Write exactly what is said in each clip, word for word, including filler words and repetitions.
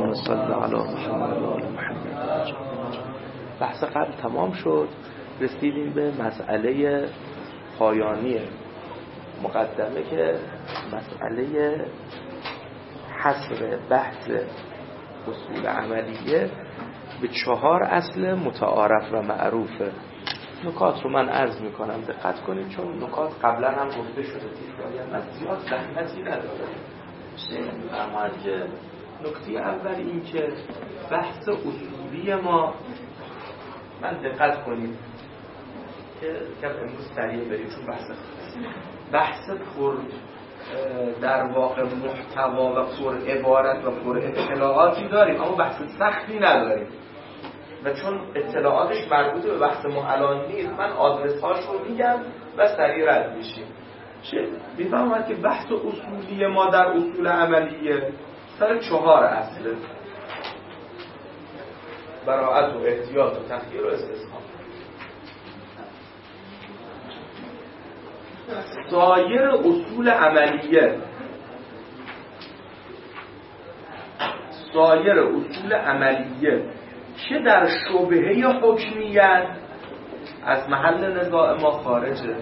اللهم صل علی محمد و آل محمد. بحث قبل تمام شد، رسیدیم به مسئله پایانی مقدمه که مسئله حصر بحث اصول عملیه به چهار اصل متعارف و معروفه. نکات رو من عرض میکنم دقت کنید، چون نکات قبلا هم گفته شده تکراری من زیاد زحمتی نداره. اما که نکته اول این که بحث اصولی ما، من دقت کنید که کم امروز سریع بریم چون بحث بحث پر در واقع محتوا و پر عبارت و پر اطلاعاتی داریم، اما بحث سختی نداریم و چون اطلاعاتش مربوط به بحث ما الان نیست، من آدرس هاش رو میگم و سریع رد میشیم. چه میفهمید که بحث اصولی ما در اصول عملیه سر چهار اصله: براءت و احتیاط و تخییر و استثناء. سایر اصول عملیه سایر اصول عملیه که در شبهه حکمیت از محل نزاع ما خارجه.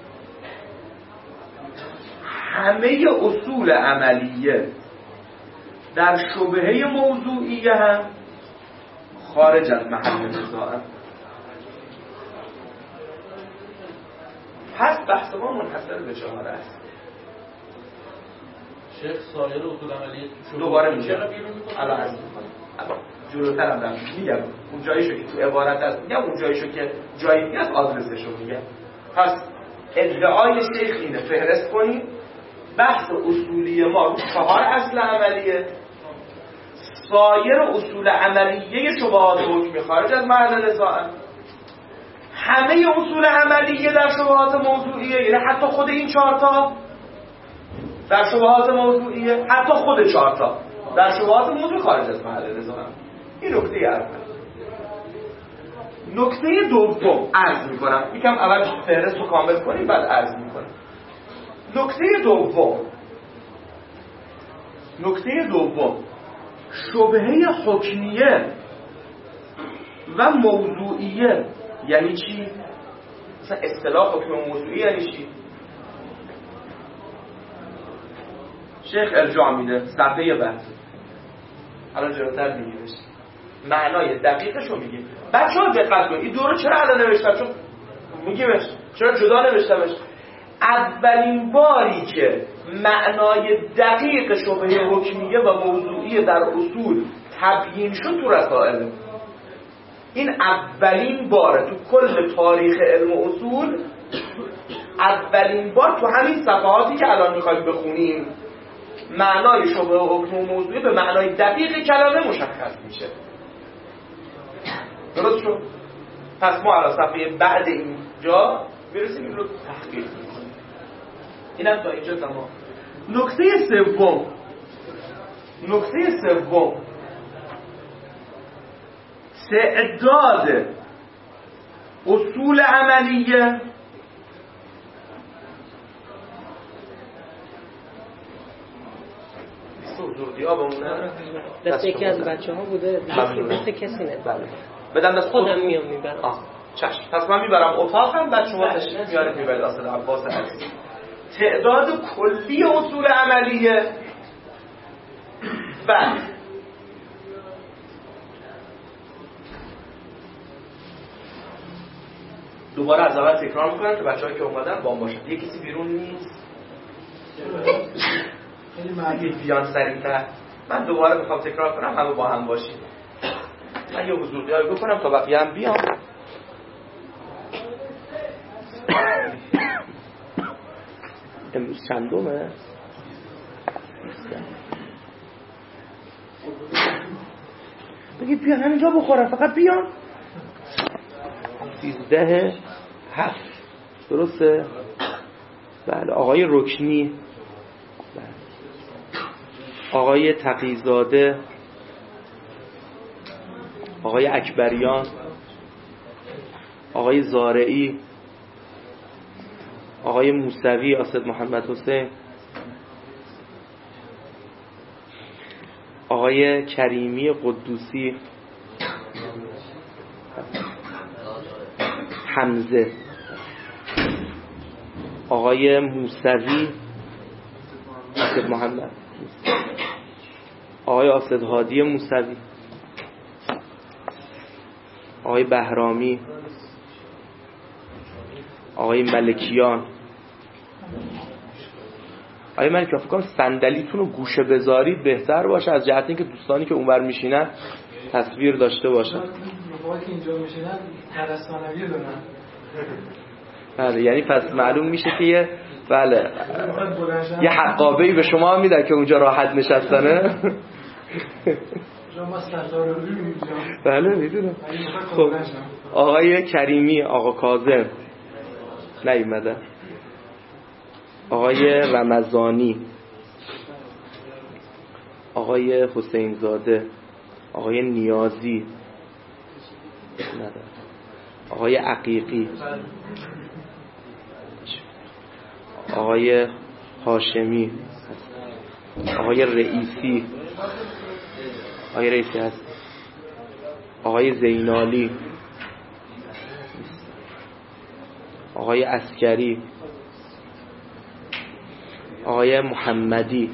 همه اصول عملیه در شبهه موضوعیه هم خارج از محل نزاع. پس بحث ما منحصر به چهار است. شیخ سایر اصول عملیه دوباره میگم الان عرض میکنم، الان جلوتر هم دارم میگم اون جاییشو که تو عبارت هست میگم، اون جاییشو که جایی نیست آدرسشو میگم. پس ادعای شیخ اینه، فهرست کنیم بحث اصولی ما رو چهار اصل عملیه، سایر اصول عملیه شبهات حکمی خارج از محل نزاع. همه اصول عملیه در شبهات موضوعیه، یعنی حتی خود این چهارتا در شبهات موضوعیه، حتی خود چهارتا در شبهات موضوع خارج از محل نزاع. این نکته اول. نکته دوم عرض میکنم، یکم اول فهرست رو کامل کنیم بعد عرض میکنم. نکته دوم نکته دوم شبهه حکمیه و موضوعیه یعنی چی؟ مثلا اصطلاح حکم موضوعی یعنی چی؟ شیخ ارجاع میده صفحه بعد، الان جلوتر میگیمش، معنای دقیقش رو میگیم. بچه ها دقت کنید، این دورو چرا الان نوشتم؟ چون میگیمش، چرا جدا نوشتمش؟ اولین باری که معنای دقیق شبهه حکمیه و موضوعی در اصول تبیین شد تو رسائل. این اولین باره تو کل تاریخ علم و اصول، اولین بار تو همین صفحاتی که الان میخوایم بخونیم معنای شبهه حکم و موضوعی به معنای دقیق کلمه مشخص میشه. درست شد؟ پس ما الان صفحه بعد اینجا میرسیم این رو تحقیق میکنیم. اینم تا اینجا تمام. نکته سوم نکته سوم تعداد اصول عملیه زوردی ها بمونه دست یکی از بچه ها بوده دست کسی نه. بله بدم دست خودم میام میبرم. آه چشم. پس من میبرم اتاقم بعد شما تشریف میارید میبرید اصل عباس عزیز. تعداد کلی اصول عملیه و دوباره از اول تکرار میکنم که بچه‌هایی که اومدن با هم باشن. یه کسی بیرون نیست؟ خیلی معنی بیان سریع‌تر. من دوباره میخوام تکرار کنم همه با هم باشیم. من یه حضوریایی بکنم تا بقیه هم بیان. امروز چندمه؟ بگید بیان همینجا بخورن، فقط بیان. سیزده هفت درسته؟ بله. آقای رکنی، بله. آقای تقیزاده، آقای اکبریان، آقای زارعی، آقای موسوی اسد محمد حسین، آقای کریمی قدوسی، حمزه، آقای موسوی، اسد محمد، آقای اسد هادی موسوی، آقای بهرامی، آقای ملکیان. آقای ملکیان فکر کنم صندلیتون رو گوشه بذارید بهتر باشه، از جهت اینکه دوستانی که اونور میشینن تصویر داشته باشن. موقعی که اینجا میشینن ترسانوی دارن. بله، یعنی پس معلوم میشه که یه بله یه حقابه‌ای به شما میدن که اونجا راحت نشستنه. بله میدونم. خب آقای کریمی، آقا کاظم نیومدن، آقای رمضانی، آقای حسین زاده، آقای نیازی نداره، آقای عقیقی، آقای هاشمی، آقای رئیسی، آقای رئیسی هست، آقای زینالی، آقای عسکری، آقای محمدی،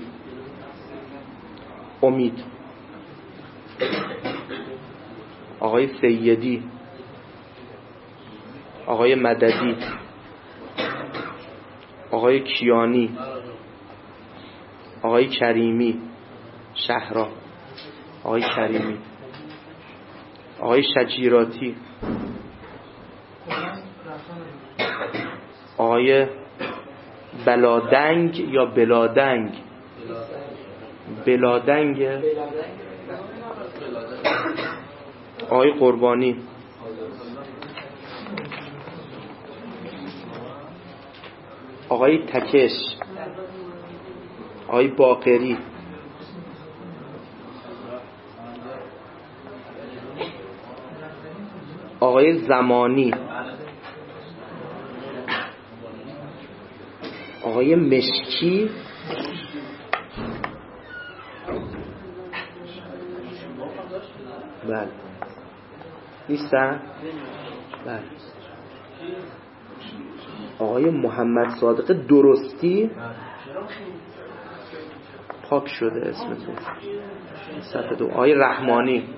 امید، آقای سیدی، آقای مددی، آقای کیانی، آقای کریمی شهرا، آقای کریمی، آقای شجیراتی، آقای بلادنگ یا بلادنگ بلادنگ آقای قربانی، آقای تکش، آقای باقری، آقای زمانی، آقای مشکی، بله نیستن؟ بله آقای محمد صادق درستی، پاک شده اسمتون صفحه دو، آقای رحمانی.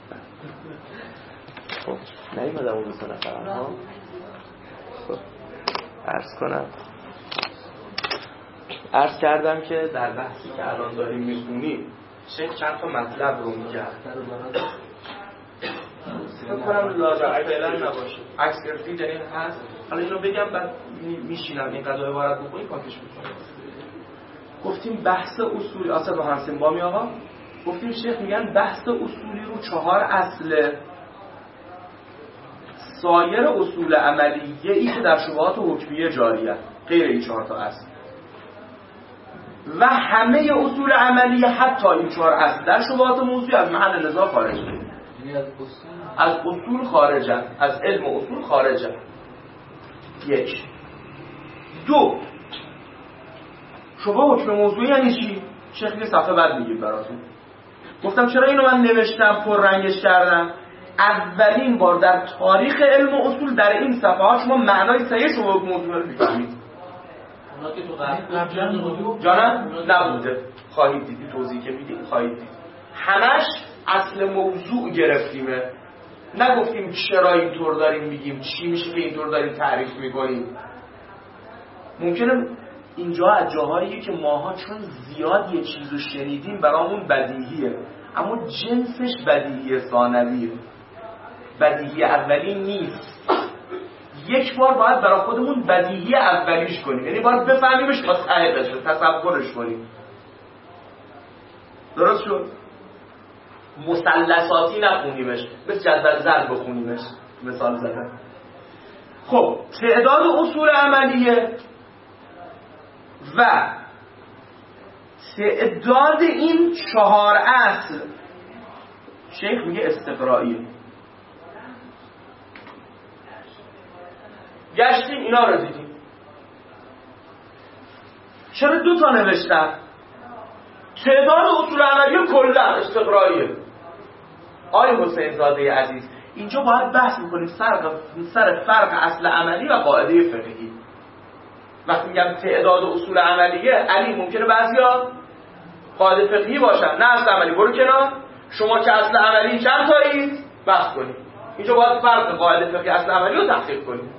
خب نیومدم اون مثلا نفرم ها. خب عرض کنم عرض کردم که در بحثی که الان داریم میخونیم شیخ چند تا مطلب رو میگه، فکر کنم لاجرم فعلا نباشه، عکس گرفتی دلیل هست. حالا اینو بگم بعد میشینم این قضا عبارت بکنیم پاکش میکنم. گفتیم بحث اصولی آسد و همسین بامی آقا گفتیم شیخ میگن بحث اصولی رو چهار اصله، سایر اصول عملیه ای که در شبهات حکمیه جاریه غیر این چهار تا اصل، و همه اصول عملیه حتی این چهار اصل در شبهات موضوعی از محل نزاع خارجه، از اصول خارجن، از علم و اصول خارجن. یک. دو، شبه حکم موضوعی یعنی چی؟ شیخ یه صفحه بعد میگیم براتون. گفتم چرا اینو من نوشتم پر رنگش کردم؟ اولین بار در تاریخ علم و اصول در این صفحات شما معنای صحیح شبه حکم موضوعی رو میفهمید. اونا که تو قبل جانم نبوده، خواهید دید توضیح که میدیم خواهید دید. همش اصل موضوع گرفتیمه، نگفتیم چرا اینطور داریم میگیم، چی میشه که اینطور داریم تعریف میکنیم. ممکنه اینجا از جاهایی که ماها چون زیاد یه چیزو شنیدیم برامون بدیهیه، اما جنسش بدیهی ثانویه، بدیهی اولی نیست. یک بار باید برای خودمون بدیهی اولیش کنیم، یعنی باید بفهمیمش با تحقیقش تصورش کنیم. درست شد؟ مثلثاتی نخونیمش، مثل جدول ضرب بخونیمش، مثال زدن. خب تعداد اصول عملیه و تعداد این چهار اصل شیخ میگه استقرائیه. گشتیم اینا رو دیدیم. چرا دو تا نوشتم؟ تعداد اصول عملی کلا استقراییه. آقای حسین زاده عزیز اینجا باید بحث میکنیم سر سر فرق اصل عملی و قاعده فقهی. وقتی میگم تعداد اصول عملیه، علی ممکنه بعضیا قاعده فقهی باشن، نه اصل عملی. برو کنار، شما که اصل عملی چند تایید بحث کنید. اینجا باید فرق قاعده فقهی اصل عملی رو تحقیق کنید.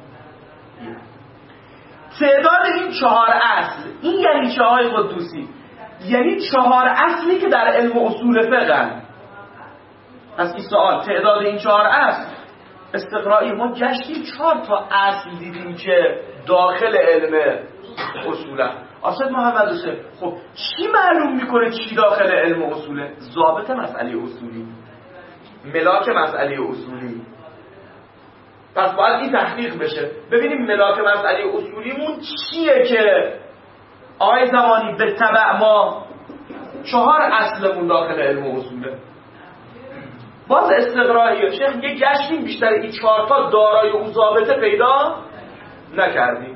تعداد این چهار اصل، این یعنی چه های قدوسی؟ یعنی چهار اصلی که در علم اصول فقه. پس این سوال تعداد این چهار اصل استقرایی، ما گشتیم چهار تا اصل دیدیم که داخل علم اصوله. آسد محمد حسین، خب چی معلوم میکنه چی داخل علم اصوله؟ ضابط مسئله اصولی، ملاک مسئله اصولی. پس باید این تحقیق بشه، ببینیم ملاک مسئله اصولیمون چیه که آقای زمانی به تبع ما چهار اصلمون داخل علم اصوله. باز استقرایی شیخ میگه گشتیم بیشتر این چهار تا دارای اون ضابطه پیدا نکردیم.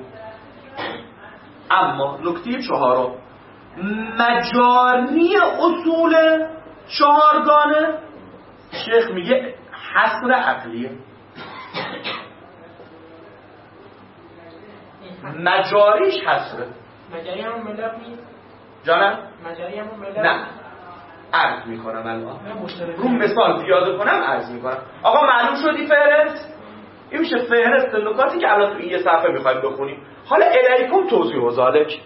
اما نکته چهارم، مجانی اصول چهارگانه شیخ میگه حصر عقلیه. مجاریش حصره. مجاری همون ملاک نیست؟ جانم؟ مجاری همون ملاک؟ نه، عرض میکنم الان رو مثال پیاده کنم عرض میکنم. آقا معلوم شدی فهرست؟ این میشه فهرست نکاتی که الان تو این یه صفحه میخوایم بخونیم. حالا الیکم توضیح و ذالک،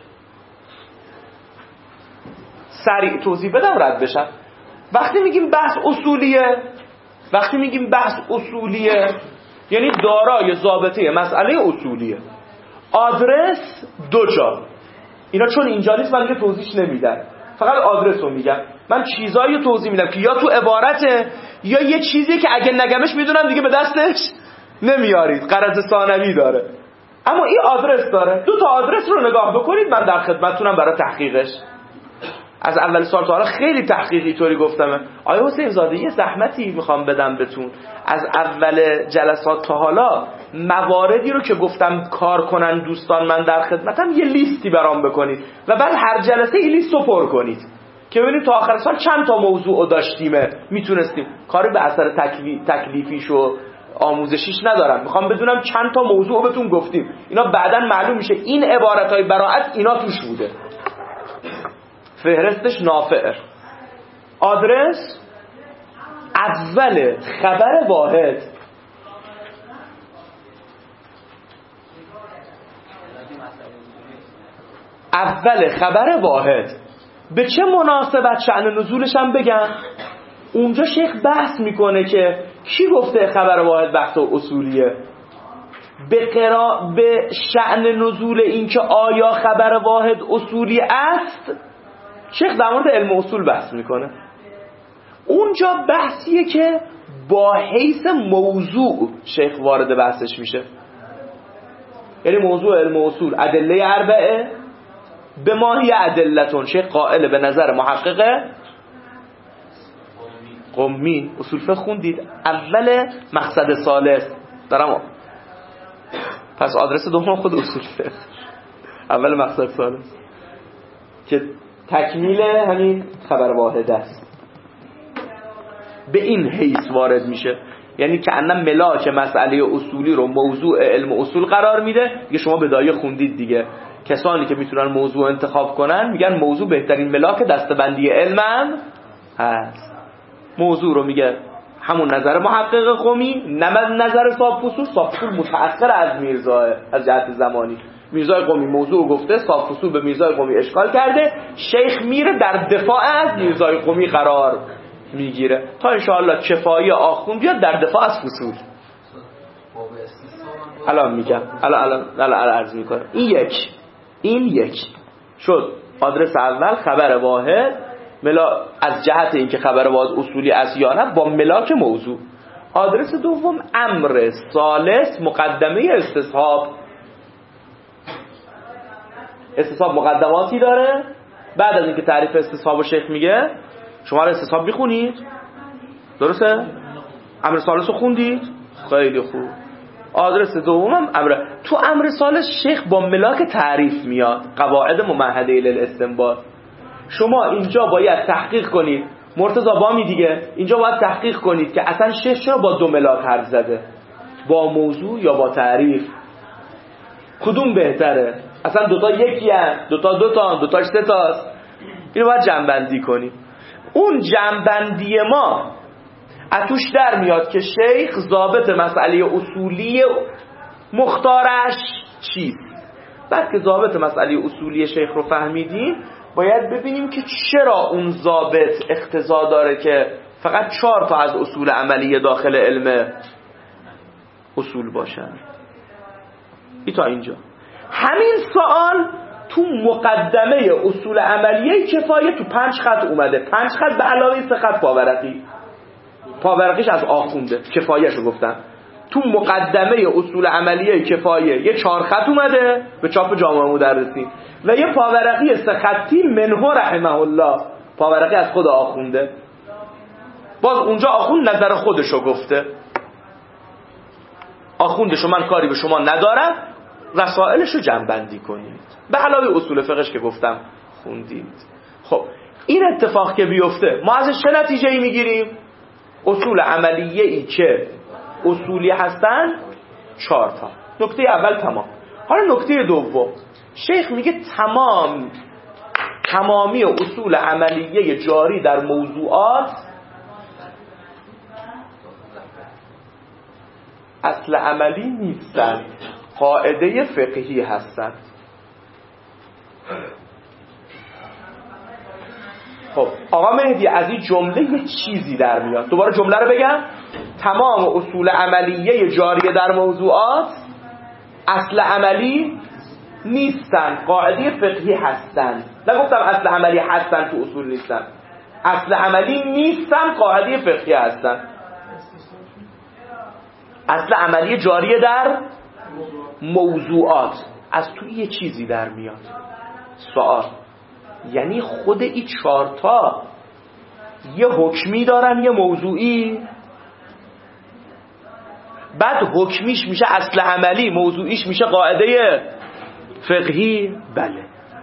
سریع توضیح بدم رد بشم. وقتی میگیم بحث اصولیه، وقتی میگیم بحث اصولیه یعنی دارای ضابطه مسئله اصولیه. آدرس دو جا، اینا چون اینجا نیست من دیگه توضیحش نمیدم، فقط آدرس رو میگم. من چیزایی رو توضیح میدم که یا تو عبارته یا یه چیزی که اگه نگمش میدونم دیگه به دستش نمیارید، غرض ثانوی داره. اما این آدرس داره. دو تا آدرس رو نگاه بکنید، من در خدمتتونم برای تحقیقش. از اول سال تا حالا خیلی تحقیقی طوری گفتم. آیا حسین زاده یه زحمتی میخوام بدم بهتون، از اول جلسات تا حالا مواردی رو که گفتم کار کنن دوستان من در خدمتم یه لیستی برام بکنید و بعد هر جلسه این لیست رو پر کنید که ببینید تا آخر سال چند تا موضوع رو داشتیم میتونستیم. کاری به اثر تکلی... تکلیفیش و آموزشیش ندارم، میخوام بدونم چند تا موضوع بهتون گفتیم. اینا بعداً معلوم میشه این عبارتهای براعت اینا توش بوده. فهرستش نافع. آدرس اول خبر واحد، اول خبر واحد به چه مناسبت شأن نزولش هم بگم. اونجا شیخ بحث میکنه که کی گفته خبر واحد بحث اصولیه، به قرا به شأن نزول این که آیا خبر واحد اصولی است شیخ در مورد علم اصول بحث میکنه. اونجا بحثیه که با حیث موضوع شیخ وارد بحثش میشه، یعنی موضوع علم اصول ادله اربعه به ماهی ادلتون. شیخ قائل به نظر محقق قمی، اصول فقه خوندید، اول مقصد ثالث دارم، پس آدرس دوم خود اصول فقه، اول مقصد ثالث که تکمیل همین خبر واحد است. به این حیث وارد میشه، یعنی که انم ملاک مسئله اصولی رو موضوع علم اصول قرار میده. دیگه شما به دایه خوندید دیگه، کسانی که میتونن موضوع انتخاب کنن میگن موضوع بهترین ملاک دستبندی علم هست. موضوع رو میگه همون نظر محقق قمی، نه نظر صاحب فصول. صاحب فصول متأخر از میرزا از جهت زمانی. میرزای قمی موضوع گفته، صاحب فصول به میرزای قمی اشکال کرده، شیخ میره در دفاع از میرزای قمی قرار میگیره تا انشاءالله کفایی آخون بیاد در دفاع از فصول. الان میگم، الان الان الان عرض میکنم. این یک این یک شد آدرس اول خبر واحد، ملا از جهت اینکه خبر واحد اصولی است یا نه با ملاک موضوع. آدرس دوم امر ثالث مقدمه استصحاب. استصحاب مقدماتی داره. بعد از اینکه تعریف استصحاب شیخ میگه، شما را استصحاب میخونید درسته؟ امر ثالث رو خوندید؟ خیلی خوب. آدرس دومم امر. تو امر ثالث شیخ با ملاک تعریف میاد، قواعد ممهده للاستنباط. شما اینجا باید تحقیق کنید، مرتضی بامی دیگه، اینجا باید تحقیق کنید که اصلا شیخ چرا با دو ملاک حرف زده، با موضوع یا با تعریف، کدوم بهتره، اصلا دوتا یکی هست، دوتا دوتا دوتاش سه تاست. اینو باید جمع‌بندی کنیم. اون جمع‌بندی ما اتوش در میاد که شیخ ضابط مسئله اصولی مختارش چیست. بعد که ضابط مسئله اصولی شیخ رو فهمیدیم، باید ببینیم که چرا اون ضابط اقتضا داره که فقط چهار تا از اصول عملی داخل علم اصول باشن. ای تا اینجا. همین سوال تو مقدمه اصول عملیه کفایه تو پنج خط اومده. پنج خط به علاوه سه خط پاورقی. پاورقیش از آخونده، کفایه‌شو گفتم. تو مقدمه اصول عملیه کفایه یه چهار خط اومده به چاپ جامعه مدرسین و یه پاورقی سه خطی منه رحمه الله، پاورقی از خود آخونده. باز اونجا آخوند نظر خودشو گفته، آخوندشو من کاری به شما ندارم، رسائلشو جمع‌بندی کنید به علاوه اصول فقهش که گفتم خوندید. خب این اتفاق که بیفته ما ازش چه نتیجه‌ای میگیریم؟ اصول عملیه ای که اصولی هستن چهار تا. نکته اول تمام. حالا نکته دوم، شیخ میگه تمام تمامی اصول عملیه جاری در موضوعات اصل عملی نیستن، قاعده فقهی هستن. خب آقا مهدی از این جمله یه چیزی در میاد، دوباره جمله رو بگم. تمام اصول عملیه جاری در موضوعات اصل عملی نیستن، قاعده فقهی هستن. نگفتم اصل عملی هستن تو اصول نیستن، اصل عملی نیستن، قاعده فقهی هستن. اصل عملی جاری در موضوعات از توی یه چیزی در میاد. سوال، یعنی خود این چارتا یه حکمی دارن یه موضوعی؟ بعد حکمیش میشه اصل عملی، موضوعیش میشه قاعده فقهی؟ بله.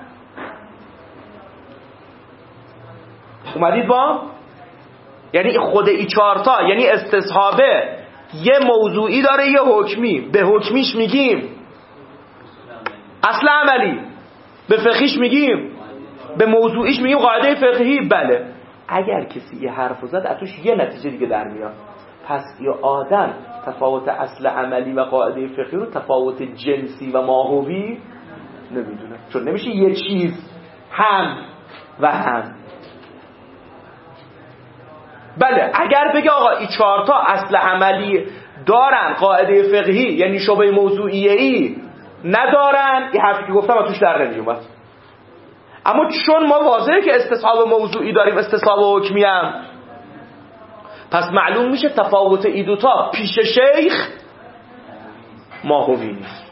اومدید با؟ یعنی خود این چارتا، یعنی استصحابه یه موضوعی داره یه حکمی، به حکمیش میگیم اصل عملی، به فقهیش میگیم، به موضوعیش میگیم قاعده فقهی. بله. اگر کسی یه حرف زد اتوش یه نتیجه دیگه در میاد، پس یه آدم تفاوت اصل عملی و قاعده فقهی رو تفاوت جنسی و ماهوی نمیدونه، چون نمیشه یه چیز هم و هم. بله اگر بگه آقا این چهارتا اصل عملی دارن، قاعده فقهی یعنی شبه موضوعیه ای ندارن، این حرفی که گفتم توش در نمیومد. اما چون ما واضحه که استصحاب موضوعی داریم، استصحاب حکمی هم، پس معلوم میشه تفاوت ای دوتا پیش شیخ ماهوی نیست.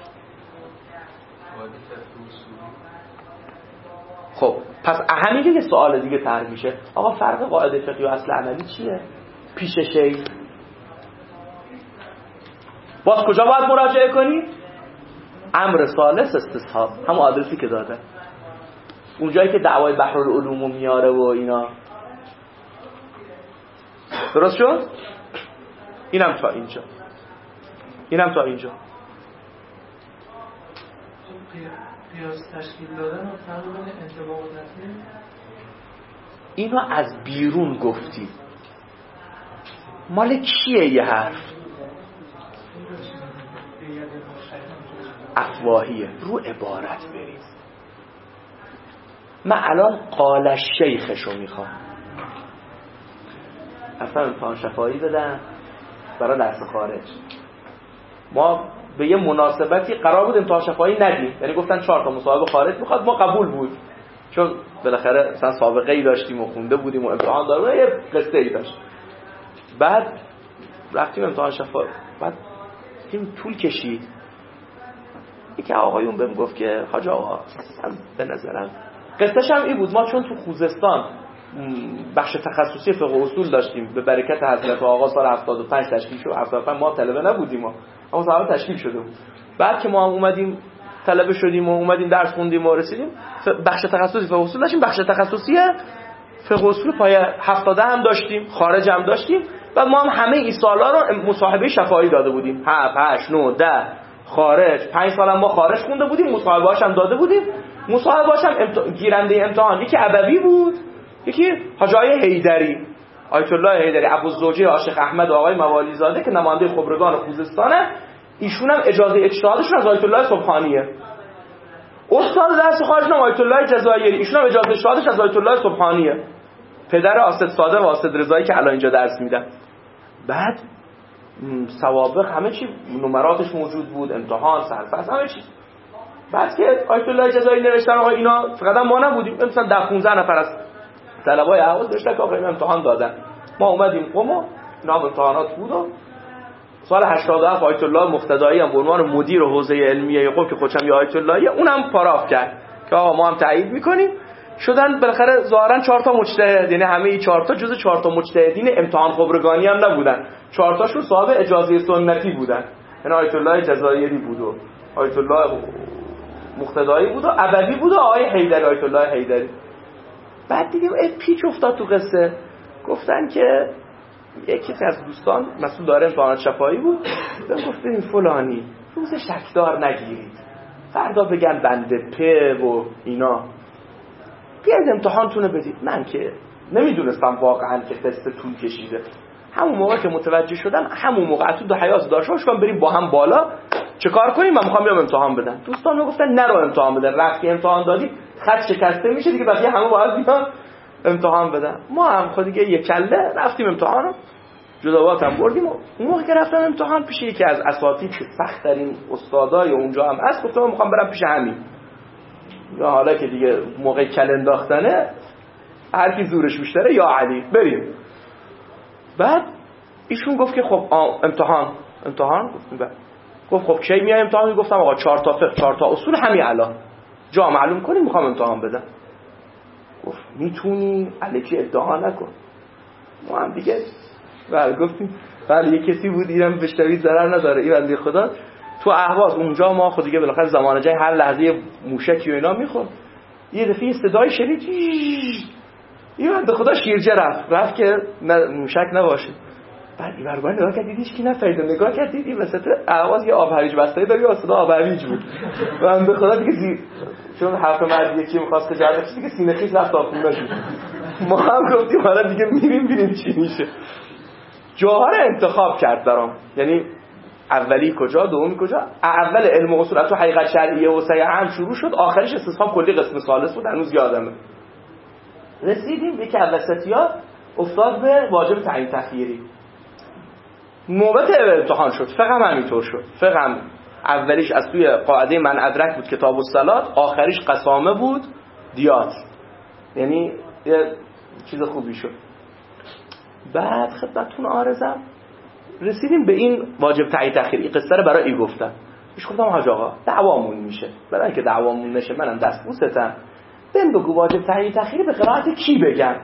خب پس همین یه سوال دیگه طرح میشه، آقا فرق قاعده فقهی و اصل عملی چیه پیش شیخ؟ باز کجا باید مراجعه کنی؟ امر ثالث استصحاب، همون آدرسی که داده، اونجایی که دعوای بحرالعلوم میاره و اینا. درست شد؟ اینم تا اینجا، اینم تا اینجا. قیاس تشکیل دادن و فرق بین انطباق و نفی، اینو از بیرون گفتی، مال کیه یه حرف؟ افواهیه. رو عبارت بریز. من الان قال شیخشو میخوام، اصلا امتحان شفاهی بدم برای درس خارج. ما به یه مناسبتی قرار بود امتحان شفاهی ندیم، یعنی گفتن چهار تا مصاحبه خارج میخواد، ما قبول بود چون بالاخره مثلا سابقه ای داشتیم و خونده بودیم و امتحان داریم، یه قصه ای داشت. بعد رفتیم امتحان شفاهی، بعد تیم طول کشید. یکی آقایون بهم گفت که حاج آقا به نظرم قصه‌ش هم این بود، ما چون تو خوزستان بخش تخصصی فقه و اصول داشتیم، به برکت حضرت آقا سال هفتاد و پنج تشکیل شد. هفتاد و پنج ما طلبه نبودیم، اما سال تشکیل شده بود. بعد که ما هم اومدیم طلبه شدیم و اومدیم درس خوندیم و رسیدیم بخش تخصصی فقه اصول داشتیم. بخش تخصصی فقه اصول پای هفتاد هم داشتیم، خارج هم داشتیم. و ما هم همه این سالا رو مصاحبه شفاهی داده بودیم، هفت هشت نه ده خارج. پنج سال هم ما خارج خونده بودیم، مصاحبه‌اش هم داده بودیم. مصاحبه‌اش هم امت... گیرنده امتحان یکی ابوی بود، یکی حاجی حیدری، آیت الله حیدری، ابوالزوجه عاشق احمد و آقای موالی زاده که نماینده خبرگان خوزستانه. ایشون هم اجازه اجتهادشون از آیت الله سبحانیه. استاد درس خارج نام آیت الله جزایری، ایشون هم اجازه اجتهادش از آیت الله سبحانیه، پدر آسد صادق و آسد رضایی که الان اینجا درس میدن. بعد سوابق همه چی نمراتش موجود بود، امتحان سرفصل همه چی. بعد که آیت الله جزایی نوشتن آقا اینا فقط ما نبودیم، مثلا ده پانزده نفر از طلبای اهواز نوشتن که آقا اینا امتحان دادن. ما اومدیم قم نام امتحانات بود و سال هشتاد و هفت آیت الله مقتدایی هم به عنوان مدیر حوزه علمیه قم که خودش هم یه آیت اللهیه، اونم پاراف کرد که آقا ما هم تایید میکنیم. شدن بالاخره ظاهرا چهار تا مجتهد، یعنی همه این چهار تا جزء چهار تا مجتهدین امتحان خبرگانی هم نبودن، چهار تاشون صاحب اجازه سنتی بودن. یعنی آیت الله جزایری بود و آیت الله مقتدایی بود و ابوی بود و آقای حیدری، آیت الله حیدری. بعد دیدیم پیچ افتاد تو قصه. گفتن که یکی از دوستان مسئول داره امتحانات شفاهی بود، گفت ببین فلانی روز شکدار نگیرید، فردا بگن بنده په و اینا، بیاید امتحانتونه بدید. من که نمیدونستم واقعا که قصه طول کشیده. همون موقع که متوجه شدم همون موقع تو دو حیاس داشتش کنم بریم با هم بالا چه کار کنیم، من میخوام بیام امتحان بدم. دوستان میگفتن نرو امتحان بده، وقتی امتحان دادی خط شکسته میشه دیگه، بقیه همه باید بیان امتحان بدن. ما هم خود دیگه یک کله رفتیم امتحان، جداوات هم بردیم. و اون موقع که رفتم امتحان پیش یکی از اساتید که سخت ترین استادای اونجا هم هست، گفتم میخوام برم پیش همین. یا حالا که دیگه موقع کل انداختنه هر کی زورش بیشتره یا علی بریم. بعد ایشون گفت که خب امتحان امتحان گفتم بعد گفت خب کی میای امتحان؟ گفتم آقا چهار تا فقه چهار تا اصول همین الان جا معلوم کنی میخوام امتحان بدم. گفت میتونی الکی ادعا نکن. ما هم دیگه بله گفتیم بله یه کسی بود ایران بشتوی ضرر نداره این بنده خدا تو اهواز اونجا ما خود دیگه بالاخره زمان جای هر لحظه موشکی و اینا میخورد. یه دفعه صدای شنید این بنده خدا شیرجه رفت رفت که موشک نباشه. بعد این برگاه نگاه کرد دیدیش که نفرید نگاه کرد دیدی وسط اهواز یه آب هویج بسته‌ای داره یا صدا آب هویج بود. بنده خدا دیگه زیر چون حرف مرد یکی می‌خواست جلسه دیگه سینه خیس رفت آخونا شد. ما هم گفتیم حالا دیگه میریم ببینیم چی میشه. جوهر انتخاب کرد برام، یعنی اولی کجا دومی کجا. اول علم اصول تو حقیقت شرعیه و سیع هم شروع شد، آخرش استصحاب کلی قسم ثالث بود هنوز یادمه. رسیدیم به که وسطی‌ها افتاد به واجب تعیین تخییری. نوبت امتحان شد. فقه هم همینطور شد. فقه هم اولیش از توی قاعده من ادرک بود کتاب الصلات، آخریش قسامه بود دیات، یعنی یه چیز خوبی شد. بعد خدمتتون عارضم رسیدیم به این واجب تعیین تخییری. قصه رو برای ای گفتم ایش گفتم حاج آقا دعوامون میشه، برای اینکه دعوامون نشه منم دست بوستم بهم بگو واجب تعیین تخییری به قرائت کی بگم.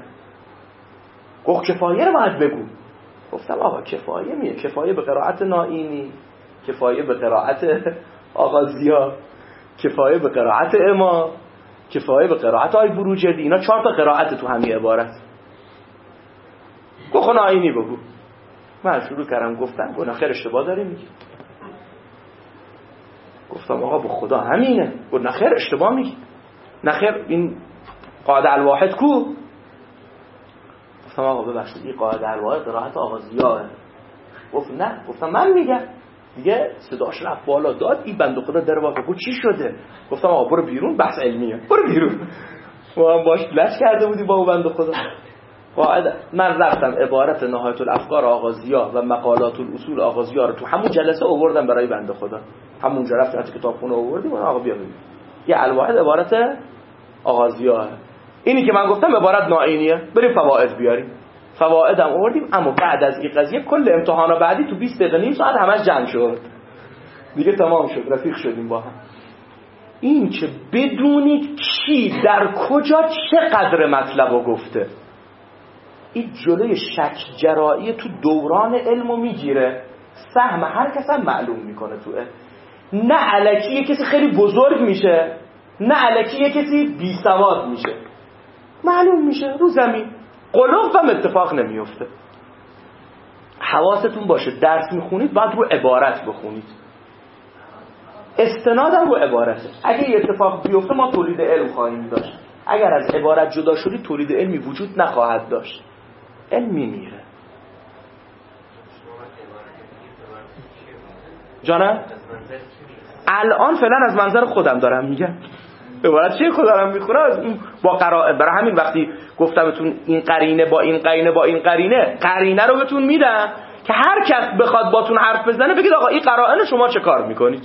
گفت کفایه رو باید بگو. گفتم آقا کفایه میه، کفایه به قرائت نائینی، کفایه به قرائت آغازیا، کفایه به قرائت امام، کفایه به قرائت آی بروجردی. اینا چهار تا قرائت تو همین عبارت. گفت نائینی بگو. من شروع کردم گفتم گفت نخیر اشتباه داری میگی. گفتم آقا به خدا همینه. گفت نخیر اشتباه میگی. نخیر این قاعده الواحد کو؟ گفتم آقا ببخشید این قاعده الواحد قرائت آغازیاه. گفت نه. گفتم من میگم. دیگه صداش رفت بالا داد این بنده خدا در واقع گفت چی شده؟ گفتم آقا برو بیرون بحث علمیه. برو بیرون. ما هم باش لش کرده بودی با اون بنده خدا. قاعده من رفتم عبارت نهایت الافکار آغازیاه و مقالات الاصول آغازیاه رو تو همون جلسه آوردم برای بنده خدا. همونجا رفتم تو کتابخونه آوردیم. آقا بیا ببین. یه الواحد عبارت آغازیاه. اینی که من گفتم عبارت نائینیه. بریم فواید بیاریم. فواید هم آوردیم. اما بعد از این قضیه کل امتحانا بعدی تو بیست دقیقه نیم ساعت همش جمع شد. دیگه تمام شد. رفیق شدیم با هم. این که بدونید کی در کجا چقدر مطلبو گفته. این جلوی شک جرایی تو دوران علمو میگیره. سهم هر کس هم معلوم میکنه توه. نه الکی یه کسی خیلی بزرگ میشه، نه الکی یه کسی بی سواد میشه. معلوم میشه رو زمین قلوب هم اتفاق نمیفته. حواستون باشه درس میخونید باید رو عبارت بخونید، استنادم رو عبارته. اگه یه اتفاق بیفته ما تولید علم خواهیم داشت، اگر از عبارت جدا شدید تولید علمی وجود نخواهد داشت، علم میمیره. جانم الان فعلا از منظر خودم دارم میگم، عبارت چیه خود دارم میخونم با قرائن. برای همین وقتی گفتم بهتون این قرینه با این قرینه با این قرینه، قرینه رو بهتون میدم که هر کس بخواد باتون حرف بزنه بگید آقا این قرائن شما چه کار میکنید.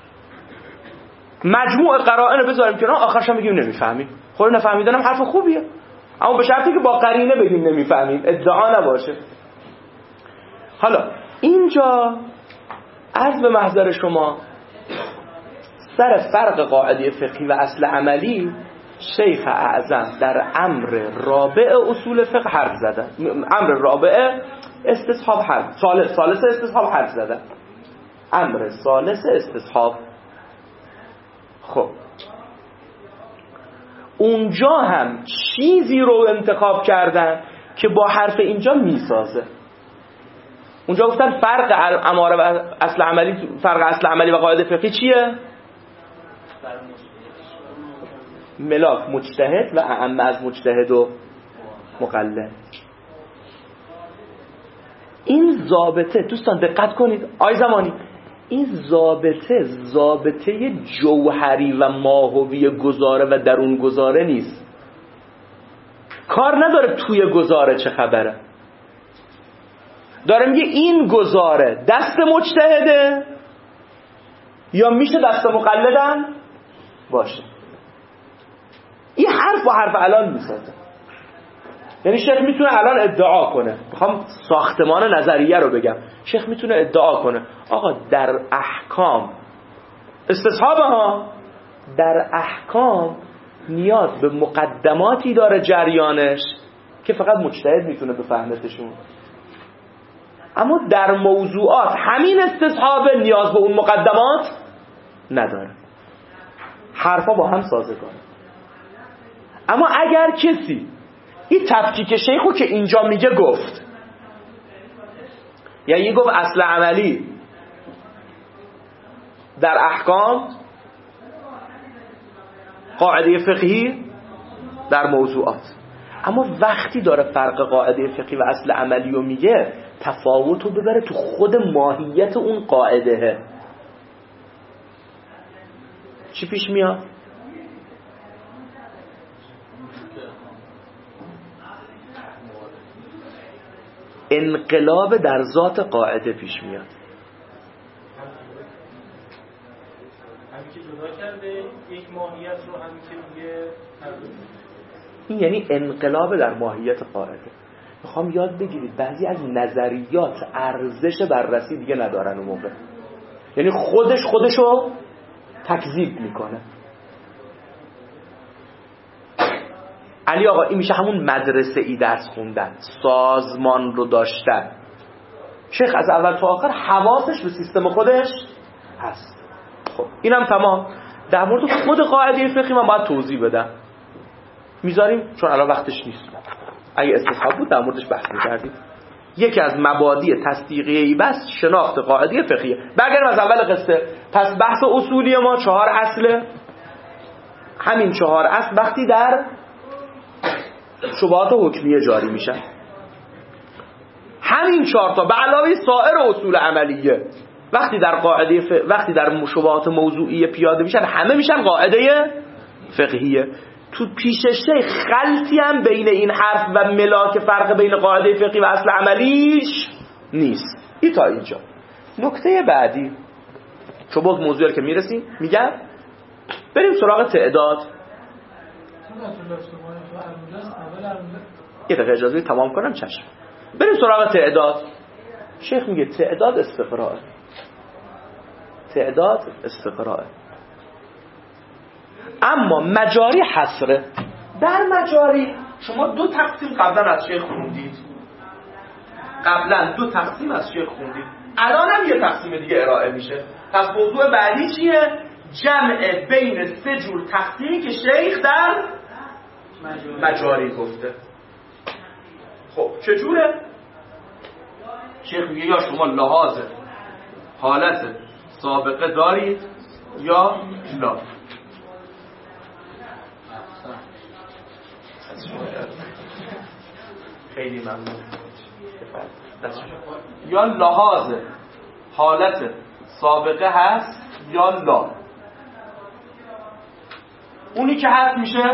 مجموع قرائن بذاریم کنار، آخرش هم بگیم نمیفهمیم. خود نفهمیدنم حرف خوبیه، اما به شرطی که با قرینه بگیم نمیفهمیم، ادعا نباشه. حالا اینجا عرض به محضر شما سر فرق قاعده فقهی و اصل عملی شیخ اعظم در امر رابع اصول فقه حرف زدن. امر رابع استصحاب حرف ثالث ثالث استصحاب حرف زدن. امر ثالث استصحاب. خب اونجا هم چیزی رو انتخاب کردن که با حرف اینجا میسازه. اونجا گفتن فرق اماره و اصل عملی، فرق اصل عملی و قاعده فقهی چیه؟ ملاک مجتهد و اعم از مجتهد و مقلد. این ضابطه دوستان دقت کنید، آی زمانی این ضابطه ضابطه جوهری و ماهوی گزاره و درون گزاره نیست. کار نداره توی گزاره چه خبره، داره میگه این گزاره دست مجتهده یا میشه دست مقلدم باشه. این حرف و حرف الان میسازه. یعنی شیخ میتونه الان ادعا کنه، میخوام ساختمان نظریه رو بگم، شیخ میتونه ادعا کنه آقا در احکام استصحاب ها در احکام نیاز به مقدماتی داره جریانش که فقط مجتهد میتونه بفهمتشون، اما در موضوعات همین استصحاب نیاز به اون مقدمات نداره. حرفا با هم سازگاره. اما اگر کسی این تفکیک شیخو که اینجا میگه گفت، یعنی گفت اصل عملی در احکام، قاعده فقهی در موضوعات، اما وقتی داره فرق قاعده فقهی و اصل عملی رو میگه تفاوت رو ببره تو خود ماهیت اون قاعده. چی پیش میاد؟ انقلاب در ذات قاعده پیش میاد. همین که جدا کرده یک ماهیت رو، همین که میگه این یعنی انقلاب در ماهیت قاعده. میخوام یاد بگیرید بعضی از نظریات ارزش بررسی دیگه ندارن اون موقع، یعنی خودش خودشو تکذیب میکنه. علی آقا این میشه همون مدرسه ای درس خوندن، سازمان رو داشتن. شیخ از اول تا آخر حواسش به سیستم خودش هست. خب اینم تمام. در مورد خود قاعده فقهی من باید توضیح بدم، میذاریم چون الان وقتش نیست. اگه استصحاب بود در موردش بحث می‌کردیم. یکی از مبادی تصدیقیه‌ای بس شناخت قاعده فقهیه. برگردیم از اول قصه. پس بحث اصولی ما چهار اصله. همین چهار اصل وقتی در شبهات حکمیه جاری میشن، همین چهار تا به علاوه سایر اصول عملیه وقتی در قاعده ف... وقتی در شبهات موضوعی پیاده میشن همه میشن قاعده فقهیه. تو پیش شیخ خلطی هم بین این حرف و ملاک فرق بین قاعده فقهی و اصل عملیش نیست. این تا اینجا. نکته بعدی شبهات موضوعی که میرسیم میگم بریم سراغ تعداد. یه دقیقه اجازه تمام کنم چشم. بریم سراغ تعداد. شیخ میگه تعداد استقراء، تعداد استقراء، اما مجاری حصره. در مجاری شما دو تقسیم قبلا از شیخ خوندید، قبلا دو تقسیم از شیخ خوندید، الان هم یه تقسیم دیگه ارائه میشه. پس موضوع بعدی چیه؟ جمع بین سه جور تقسیمی که شیخ در مجاری گفته. خب چجوره؟ شیخ میگه یا شما لحاظ حالت سابقه دارید یا لا. خیلی ممنون. یا لحاظ حالت سابقه هست یا لا. اونی که هست میشه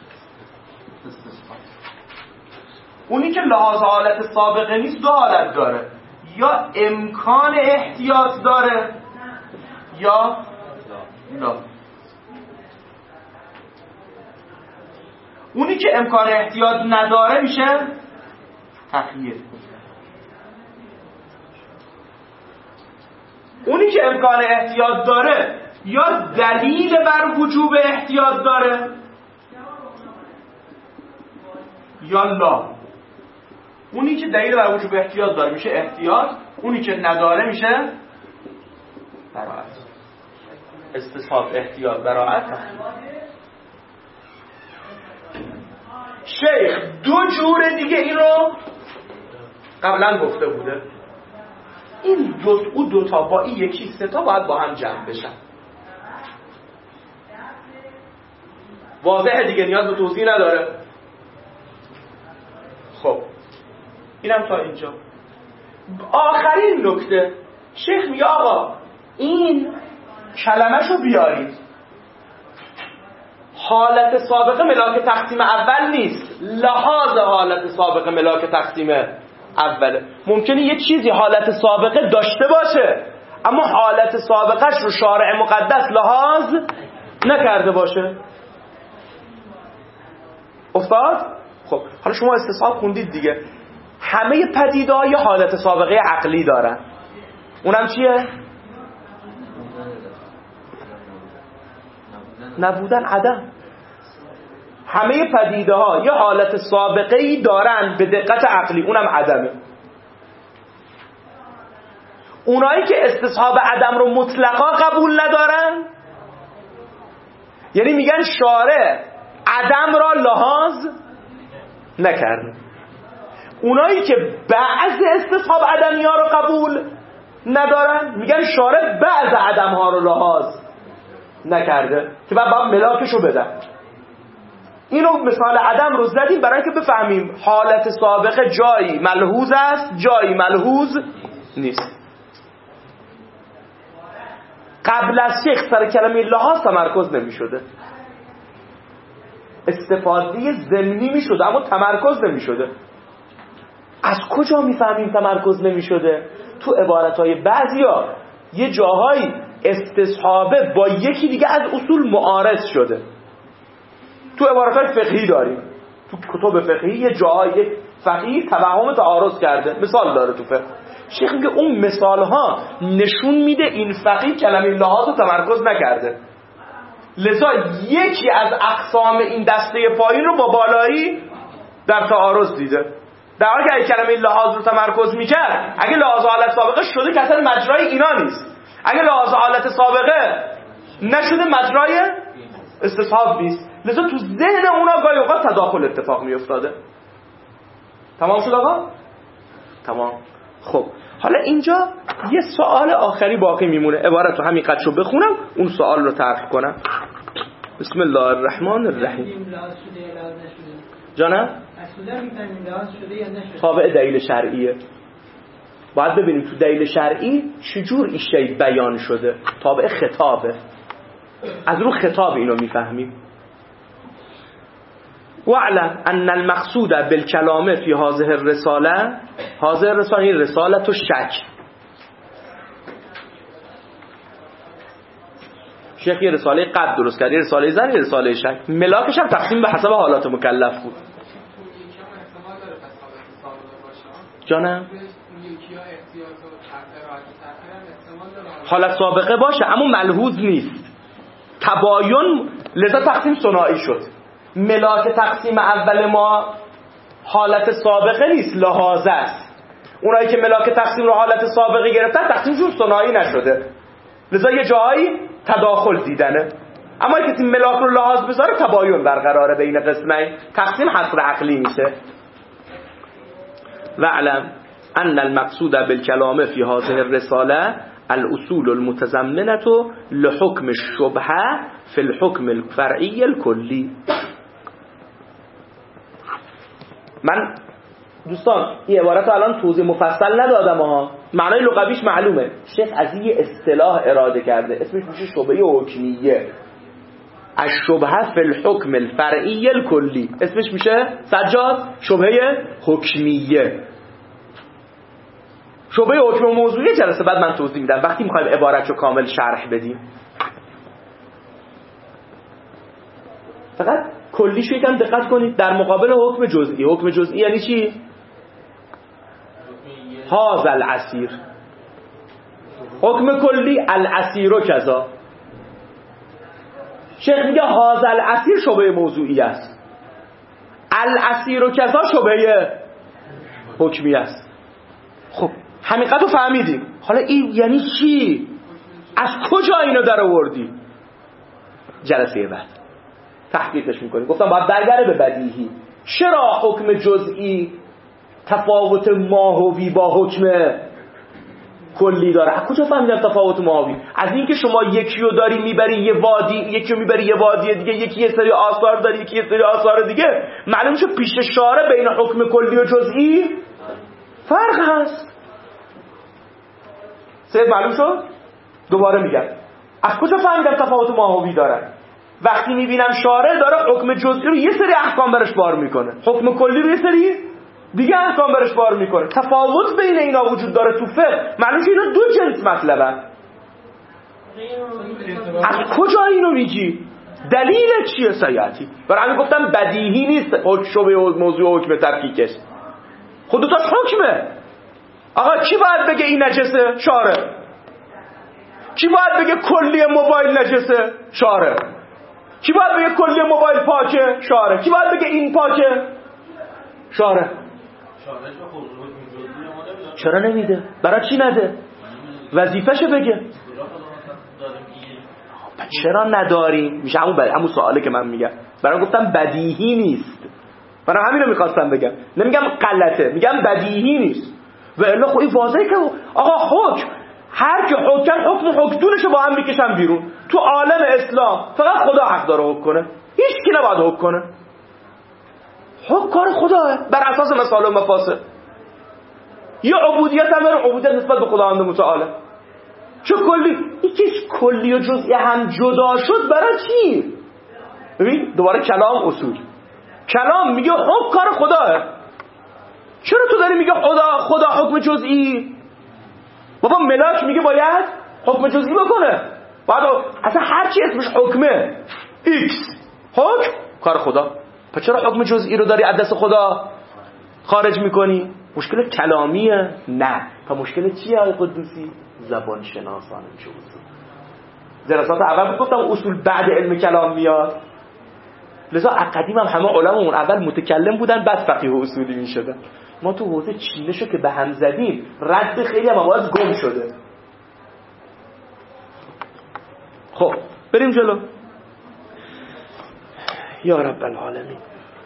اونی که لحاظ حالت سابقه نیست دو حالت داره، یا امکان احتیاط داره یا لا. اونی که امکان احتیاط نداره میشه تخییر. اونی که امکان احتیاط داره یا دلیل بر وجوب احتیاط داره یا لا. اونی که دلیل بر وجوب احتیاط داره میشه احتیاط، اونی که نداره میشه براعت. استصحاب، احتیاط، براعت. شیخ دو جور دیگه این رو قبلا گفته بوده. این دو او دو تا با این یکی سه تا باید با هم جمع بشن. واضحه دیگه، نیاز به توضیح نداره. خب اینم تا اینجا. آخرین نکته شیخ میگه آقا این کلمه‌شو بیارید. حالت سابقه ملاک تقسیم اول نیست، لحاظ حالت سابقه ملاک تقسیم اوله. ممکنه یه چیزی حالت سابقه داشته باشه اما حالت سابقهش رو شارع مقدس لحاظ نکرده باشه. افتاد؟ خب حالا شما استصحاب خوندید دیگه. همه پدیده‌ها یه حالت سابقه عقلی دارن. اونم چیه؟ نبودن، عدم. همه پدیده‌ها یه حالت سابقه‌ای دارن به دقت عقلی، اونم عدمه. اونایی که استصحاب عدم رو مطلقا قبول ندارن، یعنی میگن شارع عدم را لحاظ نکرده. اونایی که بعض استصحاب عدمی ها رو قبول ندارن میگن شارع بعض عدم ها رو لحاظ نکرده که بعد باید ملاکشو بدن. اینو مثال عدم رو زدیم برای که بفهمیم حالت سابقه جایی ملحوظ است، جایی ملحوظ نیست. قبل از شیخ سر کلمه لحاظ تمرکز نمی شده، استفاده ضمنی می شده اما تمرکز نمی شده. از کجا می فهمیم تمرکز نمی شده؟ تو عبارتهای بعضیا یه جاهایی استصحابه با یکی دیگه از اصول معارض شده. تو عبارتهای فقهی داریم، تو کتب فقهی یه جاهایی فقیه توهم تعارض کرده، مثال داره تو فقه. شیخ میگه اون مثال ها نشون میده این فقیه کلمه لحاظ رو تمرکز نکرده، لذا یکی از اقسام این دسته پایین رو با بالایی در تعارض دیده. در حالی که اگه کلمه لحاظ رو تمرکز میکرد، اگه لحاظ حالت سابقه شده که اصلا مجرای اینا نیست، اگه لحاظ حالت سابقه نشده مجرای استصحاب نیست، لذا تو ذهن اونا گاهی اوقات تداخل اتفاق میافتاده. تمام شد آقا؟ تمام. خب حالا اینجا یه سوال آخری باقی میمونه، عبارت رو همین قدشو بخونم اون سوال رو طرح کنم. بسم الله الرحمن الرحیم. جانم؟ تابع دلیل شرعیه. باید ببینیم تو دلیل شرعی چجور این شی بیان شده. تابع خطابه، از رو خطاب اینو میفهمیم. واعلم ان المقصود بالکلام فی هذه الرساله، هذه الرساله رساله تو شک. شیخ یه رساله قد درست کرد، یه رساله زن، یه رساله شک. ملاکش هم تقسیم به حسب حالات مکلف بود. جانم؟ حالت سابقه باشه اما ملحوظ نیست، تباین، لذا تقسیم ثنایی شد. ملاک تقسیم اول ما حالت سابقه نیست، لحاظه است. اونایی که ملاک تقسیم رو حالت سابقه گرفتن تقسیمشون ثنایی نشده. لذا یه جایی تداخل دیدنه. اما کسی ملاک رو لحاظ بذاره تباین برقراره بین قسمین، تقسیم حصر عقلی میشه. واعلم ان المقصود بالكلام في هذه الرساله الاصول المتضمنه لحكم الشبهه في الحكم الفرعي الكلي. من دوستان این عبارت رو الان توضیح مفصل ندادم ها، معنای لغویش معلومه. شیخ از یه اصطلاح اراده کرده اسمش میشه شبهه حکمیه. الشبهه فی الحکم الفرعی الکلی اسمش میشه سجاد شبهه حکمیه. شبهه حکم موضوعی جلسه بعد من توضیح میدم وقتی میخوایم عبارت رو کامل شرح بدیم. فقط کلیشو یکم دقت کنید. در مقابل حکم جزئی، حکم جزئی یعنی چی؟ هذا العسیر. حکم کلی العسیر و کذا. شیخ میگه هذا العسیر شبهه موضوعی است، العسیر و کذا شبهه حکمی است. خب حقیقت رو فهمیدیم. حالا این یعنی چی؟ از کجا اینو در آوردی؟ جلسه بعد تحقیقش میکنیم. گفتم باید برگره به بدیهی. چرا حکم جزئی تفاوت ماهوی با حکم کلی داره؟ از کجا فهمیدم تفاوت ماهوی؟ از اینکه شما یکی رو داری میبری یه وادی، یکی رو میبری یه وادی دیگه، یکی یه سری آثار داری، یکی یه سری آثار دیگه، معلوم میشه پیش شاره بین حکم کلی و جزئی فرق هست. سید معلوم شد؟ دوباره میگم از کجا فهمیدم تفاوت ماهوی داره؟ وقتی میبینم شارع داره حکم جزئی رو یه سری احکام برش بار میکنه، حکم کلی رو یه سری دیگه احکام برش بار میکنه. تفاوت بین اینا وجود داره تو فقه. معلومه که اینا دو جنس مطلبه. از کجا اینو میگی؟ دلیل چیه سیاتی؟ برای همین گفتم بدیهی نیست شبهه موضوع حکم تفکیکش. خودتاش حکمه. آقا کی باید بگه این نجسه؟ شارع. کی باید بگه کلی موبایل نجسه؟ شارع. کی باید بگه کلی موبایل پاکه؟ شارع. کی باید بگه این پاکه؟ شارع. چرا نمیده؟ برای چی نده؟ وظیفه‌شو بگه. چرا نداریم؟ میشه همون برای همون سواله که من میگم. برای گفتم بدیهی نیست. برای همین رو میخواستم بگم. نمیگم غلطه، میگم بدیهی نیست. و الا خب این واضحه که آقا حکم هر که حکم حکم حکمونشو با هم میکشن بیرون. تو عالم اسلام فقط خدا حق داره حکم کنه. هیچ کی نباید حکم کنه. حکم کار خداه بر اساس مصالح و مفاسد. یه عبودیت هم داره، عبودیت نسبت به خداوند متعال. چه کلی یکیش کلی و جزئی هم جدا شد برای چی؟ ببین دوباره کلام اصول. کلام میگه حکم کار خداه. چرا تو داری میگه خدا خدا حکم جزئی؟ بابا ملاک میگه باید حکم جزئی بکنه. بعد اصلا هر چی اسمش حکمه ایکس حکم کار خدا. پس چرا حکم جزئی رو داری از دست خدا خارج میکنی؟ مشکل کلامیه؟ نه. پس مشکل چیه آقای قدوسی؟ زبان شناسانه میشه اصول. دراسات اول گفتم اصول بعد علم کلام میاد. لذا قدیم هم همه علممون اول متکلم بودن بعد فقیه و اصولی میشدن. ما تو حوزه چینشو که به هم زدیم رد خیلی هم مواد گم شده. خب بریم جلو. یا رب العالمین.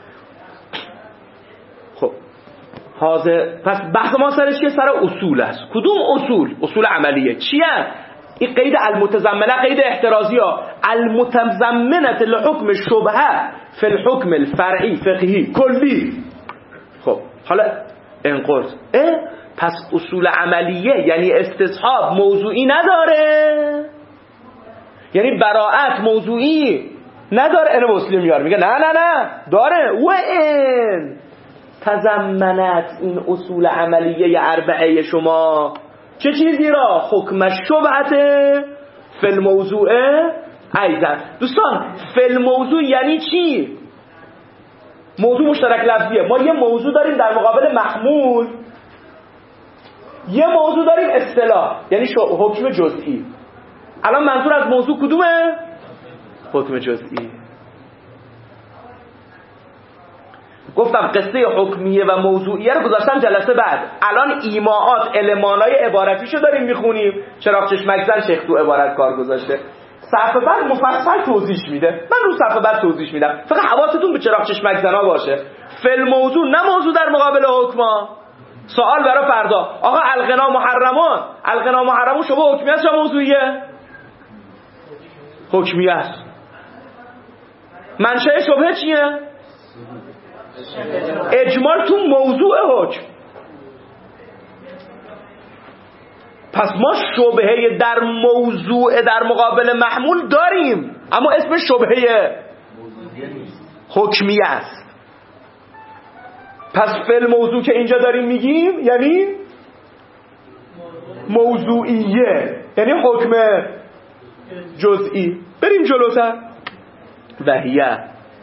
خب حاضر پس بحث ما سرش که سر اصول است. کدوم اصول؟ اصول عملیه. چیه؟ این قید المتضمنه قید احترازی ها. المتضمنه لحکم شبهه فی الحکم الفرعی فقهی کلی. خب حالا انقرض اه پس اصول عملیه یعنی استصحاب موضوعی نداره، یعنی براءت موضوعی نداره. اینو مسلم یار میگه نه نه نه داره. و این تضمنت این اصول عملیه اربعه شما چه چیزی را؟ حکم شبهته فی الموضوع ایضا. دوستان فی الموضوع یعنی چی؟ موضوع مشترک لفظیه. ما یه موضوع داریم در مقابل محمول، یه موضوع داریم اصطلاح یعنی حکم جزئی. الان منظور از موضوع کدومه؟ حکم جزئی. گفتم قصه حکمیه و موضوعیه رو گذاشتم جلسه بعد. الان ایماعات المانای عبارتیشو داریم میخونیم. چراغ چشمک زن شیخ تو عبارت کار گذاشته. صفحه بعد مفصل توضیح میده. من رو صفحه بعد توضیح میدم. فقط حواستون به چراغ چشمک زنا باشه. فل موضوع نه موضوع در مقابل حکما. سوال برای فردا. آقا الغنا محرمان. الغنا محرمون شما حکمیه است یا موضوعیه؟ حکمیه است. منشأ شبهه چیه؟ اجمال تو موضوع حکم. پس ما شبهه در موضوع در مقابل محمول داریم، اما اسم شبهه حکمیه است. پس فعل موضوع که اینجا داریم میگیم یعنی موضوعیه، یعنی حکم جزئی. بریم جلوتر. وهیه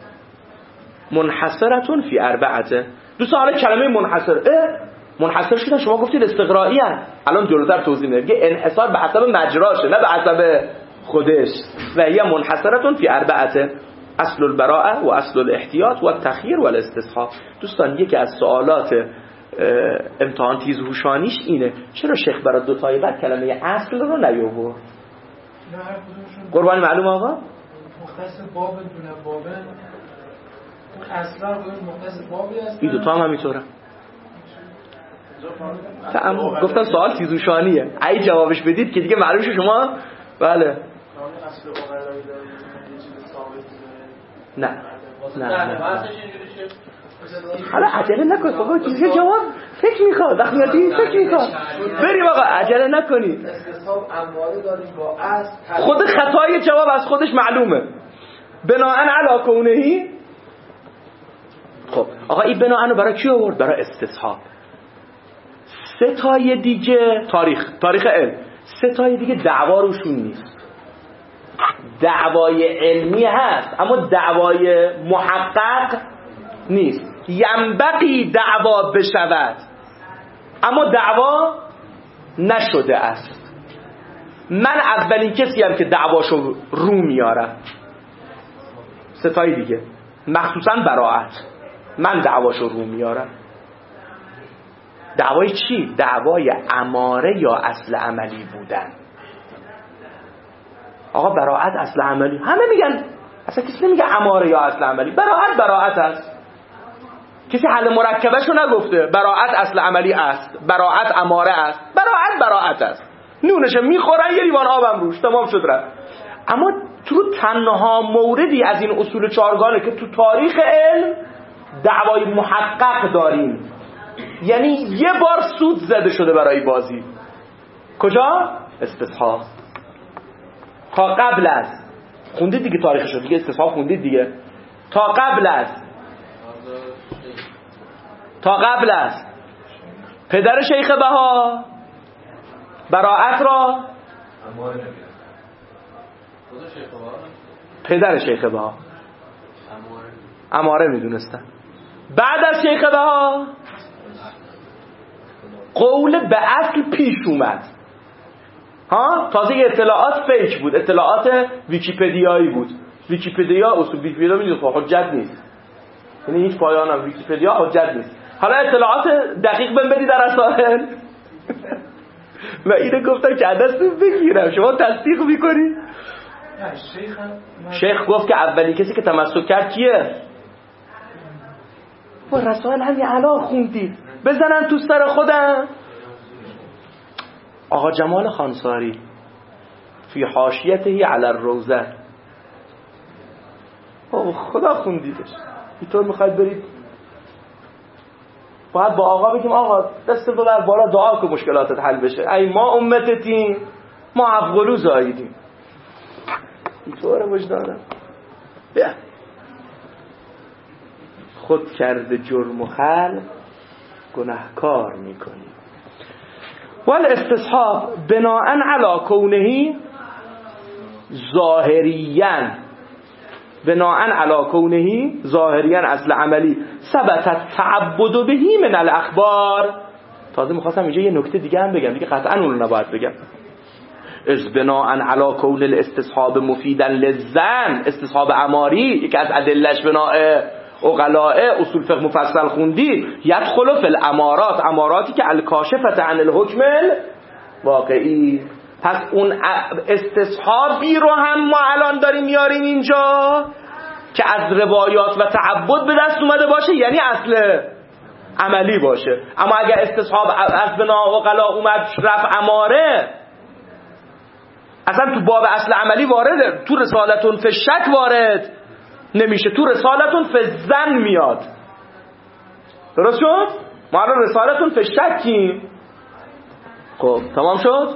منحصرتون فی اربعته. دوستان حالا کلمه منحصر اه منحصر شدن شما گفتید استقرایی هست. الان جلوتر توضیح میدم. یه انحصار به حسب مجراشه نه به حسب خودش. وهیه منحصرتون فی اربعته: اصل البراءه و اصل الاحتیاط و التخییر و الاستصحاب. دوستان یکی از سوالات امتحان تیزهوشانیش اینه چرا شیخ برای دو تای بعد کلمه اصل رو نیاورد؟ قربانی معلوم آقا؟ مختص باب دونه بابه اون اصلا رو مختص بابی هست. این دو تا هم همینطوره. تمام. گفتم سوال تیزهوشانیه. اگه جوابش بدید که دیگه معلوم شه شما. بله. نه. نه. نه. حالا عجله نکن بابا چیزی جواب فکر میخواد وقتی فکر میخواد. بریم آقا عجله نکنید. استصحاب اموال داریم با اصل. خود خطای جواب از خودش معلومه. بناءن علی کونهی. خب آقا این بناءن برای کی آورد؟ برای استصحاب. سه تای دیگه تاریخ تاریخ علم. سه تای دیگه دعوا روشون نیست. دعوای علمی هست اما دعوای محقق نیست. ینبغی دعوا بشود اما دعوا نشده است. من اولین کسی هم که دعواشو رو میارم. ستای دیگه مخصوصا براءت من دعواشو رو میارم. دعوای چی؟ دعوای اماره یا اصل عملی بودن. آقا براءت اصل عملی همه میگن، اصلا کسی نمیگه اماره یا اصل عملی. براءت براءت است. کسی حل مرکبشو نگفته. براءت اصل عملی است، براءت اماره است، براءت براءت است. نونشه میخورن یه لیوان آبم روش تمام شد رفت. اما تو تنها موردی از این اصول چارگانه که تو تاریخ علم دعوای محقق داریم، یعنی یه بار سود زده شده برای بازی. کجا؟ استصحاب. تا قبل از خوندید دیگه تاریخشو دیگه، استصحاب خوندید دیگه. تا قبل از تا قبل از پدر شیخ بها براءت را پدر شیخ بها اماره میدونستن. بعد از شیخ بها قول به اصل پیش اومد. ها تازه اطلاعات فیک بود، اطلاعات ویکی‌پدیایی بود. ویکی‌پدیا اصول ویکی‌پدیا میدونید حجت نیست، یعنی هیچ پایان هم ویکی‌پدیا حجت نیست. حالا اطلاعات دقیق بهم بدی در اسائل و اینو گفتم که دستتون بگیرم شما تصدیق میکنی. شیخ شیخ گفت که اولین کسی که تمسک کرد کیه؟ و رسائل همین الان خوندید بزنن تو سر خودم. آقا جمال خانساری فی حاشیته علی الروضه. او خدا خوندیدش. اینطور میخواید برید باید با آقا بگیم آقا دست ببر بالا دعا که مشکلاتت حل بشه. ای ما امتتیم ما افغلو زاییدیم. اینطوره وجدانم. بیا خود کرده جرم و خلق گناهکار میکنی. وال استصحاب بناءن علی کونهی ظاهریاً بناءن علی کونهی ظاهریاً اصل عملی ثبت تعبد بهی من الاخبار. تازه میخواستم اینجا یه نکته دیگه هم بگم دیگه قطعا اون رو نباید بگم. از بناءن علی کون الاستصحاب مفیدا للظن. استصحاب اماری یکی از ادلش بناء عقلاء اصول فقه مفصل خوندی، یدخل فی الامارات، اماراتی که الکاشفه عن الحکم واقعی. پس اون استصحابی رو هم ما الان داریم میاریم اینجا که از روایات و تعبد به دست اومده باشه، یعنی اصل عملی باشه. اما اگر استصحاب از بنا عقلا اومد رفع اماره، اصلا تو باب اصل عملی وارده، تو رسالتون فی شک وارد نمیشه، تو رسالتون فی زن میاد. درست شد؟ ما الان رسالتون فی شکیم. خب تمام شد؟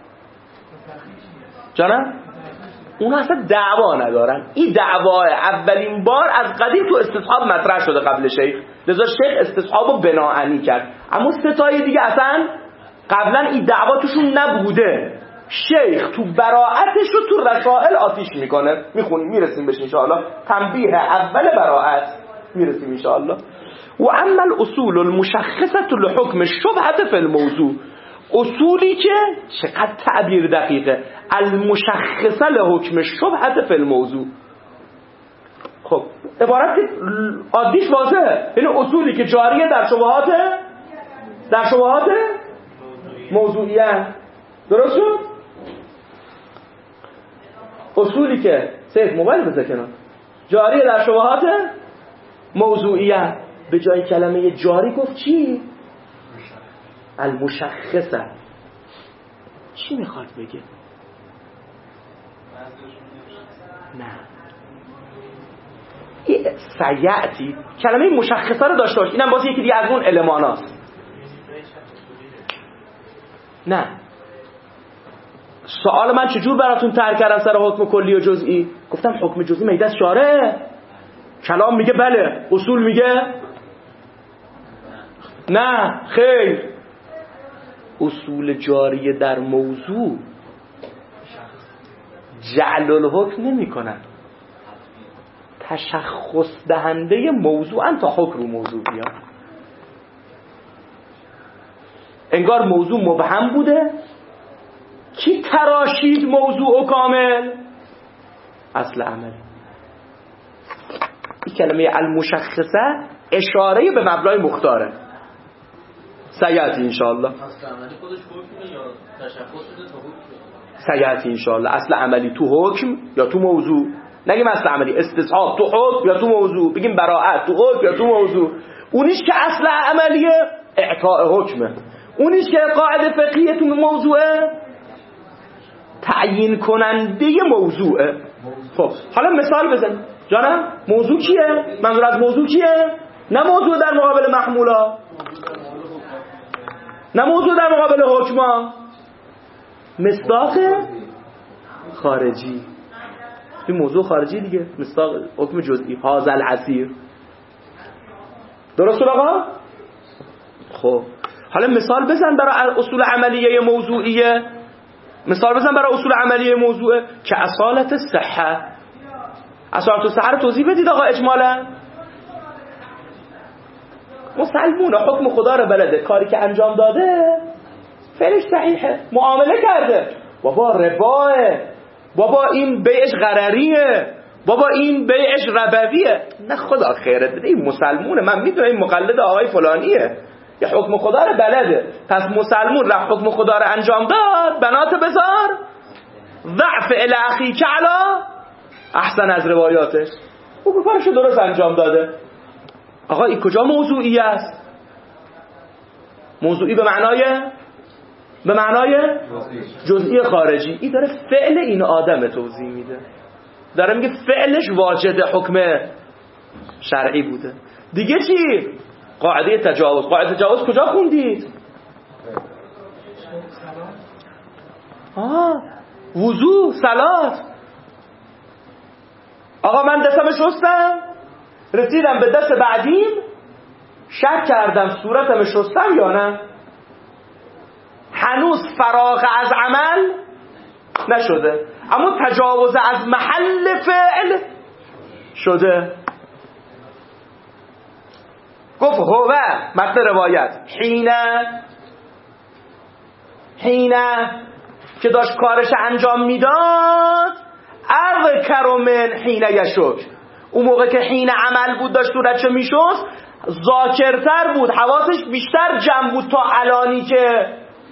جانم؟ اون اصلا دعوا ندارن. این دعوا اولین بار از قدیم تو استصحاب مطرح شده قبل شیخ، لذا شیخ استصحاب رو بناعنی کرد. اما ستایی دیگه اصلا قبلا این دعوا توشون نبوده. شیخ تو براعتش رو تو رسائل آتیش میکنه. میخونیم میرسیم بهش انشاءالله. تنبیه اول براعت میرسیم انشاءالله. و اما الاصول المشخصه لحکم شبهه فی الموضوع، اصولی که چقدر تعبیر دقیقه، المشخصه لحکم شبهه فی الموضوع. خب عبارت عادیش واضحه، یعنی اصولی که جاریه در شبهات در شبهات موضوعیه. درست شد؟ اصولی که سیف موبایل بذار کنار، جاریه در شبهات موضوعیه. به جای کلمه جاری گفت چی؟ المشخصه. چی میخواد بگه؟ نه سیعتی کلمه مشخصه رو داشته باش، اینم باز یکی دیگه از اون الماناست. نه سوال من چجور براتون طرح کردم سر حکم کلی و جزئی؟ گفتم حکم جزئی میده شاره، کلام میگه بله، اصول میگه نه خیر. اصول جاریه در موضوع جعل الحکم نمی کنن، تشخص دهنده موضوعن تا حکم رو موضوع بیاد. انگار موضوع مبهم بوده، کی تراشید موضوع و کامل؟ اصل عملی. این کلمه المشخصه اشاره به مبنای مختاره. سیعتی انشاءالله. اصل عملی خودش حکمه یا تشخص شده تا حکم؟ سیعتی انشاءالله. اصل عملی تو حکم یا تو موضوع. نگیم اصل عملی، استصحاب تو حکم یا تو موضوع. بگیم براءت تو حکم یا تو موضوع. اونیش که اصل عملیه اعطاء حکمه، اونیش که قاعده فقهیه تو موضوعه تعیین کننده موضوعه. خب حالا مثال بزن جانم. موضوع کیه؟ منظور از موضوع کیه؟ نه موضوع در مقابل محمولا، نه موضوع در مقابل حکما، مصداق خارجی. این موضوع خارجی دیگه، مصداق حکم جزئی، هذا العسیر. درست آقا؟ خب حالا مثال بزن برای اصول عملیه موضوعیه. مثال بزن برای اصول عملیه موضوعه که اصالت صحه. اصالت صحه رو توضیح بدید آقا اجمالا. مسلمونه، حکم خدا رو بلده، کاری که انجام داده فعلش صحیحه، معامله کرده، بابا رباه، بابا این بیعش غرریه، بابا این بیعش ربویه. نه خدا خیرت بده، این مسلمونه، من میدونم این مقلد آقای فلانیه، یه حکم خدا رو بلده. پس مسلمون رفت حکم خدا رو انجام داد، بنات بذار ضعف الاخی که علا احسن از روایاتش، او کارشو درست انجام داده. آقا این کجا موضوعی است؟ موضوعی به معنای به معنای جزئی خارجی. این داره فعل این آدم توضیح میده، داره میگه فعلش واجد حکم شرعی بوده. دیگه چی؟ قاعده تجاوز. قاعده تجاوز کجا خوندید؟ آه وضو، صلات. آقا من دستم شستم، رسیدم به دست بعدیم، شک کردم صورتم شستم یا نه، هنوز فراغ از عمل نشده، اما تجاوز از محل فعل شده. گفت هو متن روایت حینه حینه که داشت کارش انجام میداد، اذکر من حینه یشک، اون موقع که حین عمل بود داشت صورتشو میشست ذاکرتر بود، حواسش بیشتر جمع بود تا الانی که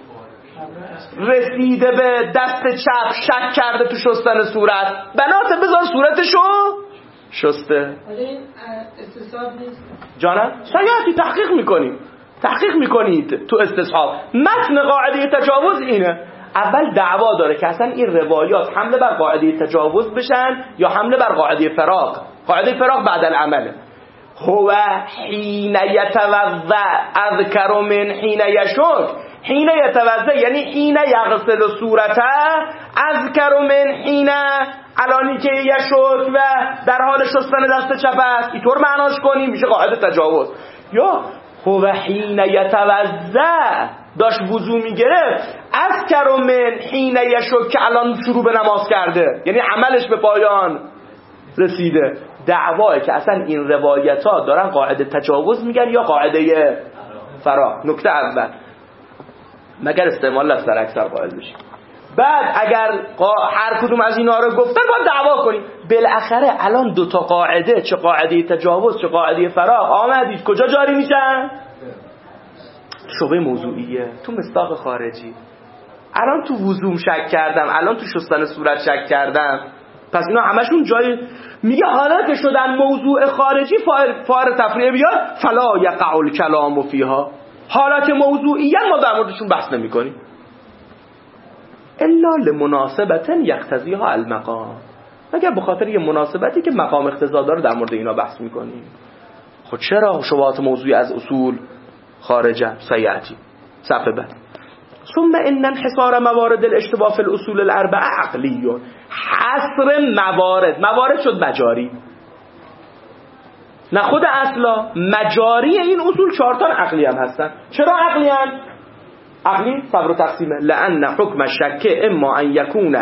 رسیده به دست چپ شک کرده تو شستن صورت. بنات بذار صورتشو شسته. این استصحاب نیست جانم سیاتی تحقیق میکنیم تحقیق میکنید تو استصحاب. متن قاعده تجاوز اینه. اول دعوا داره که اصلا این روایات حمله بر قاعده تجاوز بشن یا حمله بر قاعده فراق. قاعده فراق بعد العمله. هو حین یتوضع اذکر من حین یشک. حین یتوضع یعنی حین یغسل صورته، اذکر من حین الانی که یشک و در حال شستن دست چپ است. اینطور معناش کنیم میشه قاعده تجاوز. یا هو حین یتوضع داشت وضو میگرفت، اذکر من حین یشک که الان شروع به نماز کرده، یعنی عملش به پایان رسیده. دعواه که اصلا این روایت ها دارن قاعده تجاوز میگن یا قاعده فرا. نکته اول مگر استعمال لفظ در اکثر قائل بشیم. بعد اگر هر کدوم از اینا رو گفتن باید دعوا کنیم. بالاخره الان دو تا قاعده، چه قاعده تجاوز چه قاعده فراق آمدید کجا جاری میشن؟ شبه موضوعیه، تو مصداق خارجی. الان تو وضوم شک کردم، الان تو شستن صورت شک کردم، پس اینا همشون جای میگه حالا که شدن موضوع خارجی فار تفریع بیاد فلا یقع الکلام فیها. حالا که موضوعیه ما در موردشون بحث نمی کنیم الا لمناسبت یقتضیها المقام، مگر به خاطر یه مناسبتی که مقام اقتضا داره در مورد اینا بحث میکنیم. خب چرا شبهات موضوعی از اصول خارجه؟ سیعتی صفحه بعد. ثم ان انحصار موارد الاشتباه فی الاصول الاربعه عقلی. حصر موارد، موارد شد مجاری، نه خود اصلا، مجاری این اصول چهارتان عقلی هم هستن. چرا عقلی هم؟ عقلی صبر و تقسیمه. لأن حکم الشک اما ان یکون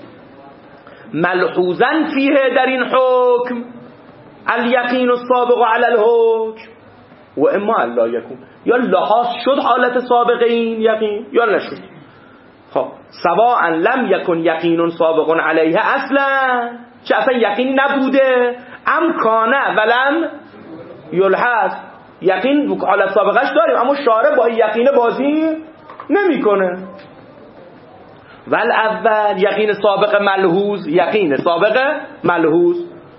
ملحوظا فیه در این حکم الیقین السابق علی الحکم و اما ان لا یکون، یا لحاظ شد حالت سابق این یقین یا نشد. خب سواء لم یکن یقین سابق علیه اصلا، چه اصلا یقین نبوده، ام کانه ولم یلحظ، یقین حالت سابقش داریم اما شارع با یقین بازی نمیکنه. ول اول یقین سابق ملحوظ، یقین سابق ملحوظ